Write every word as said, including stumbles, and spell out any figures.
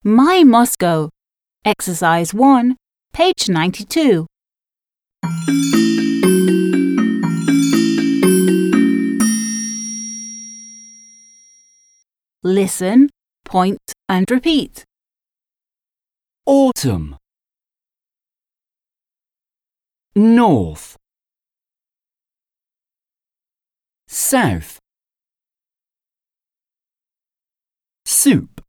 My Moscow. Exercise one, page ninety-two. Listen, point and repeat. Autumn. North. South. Soup.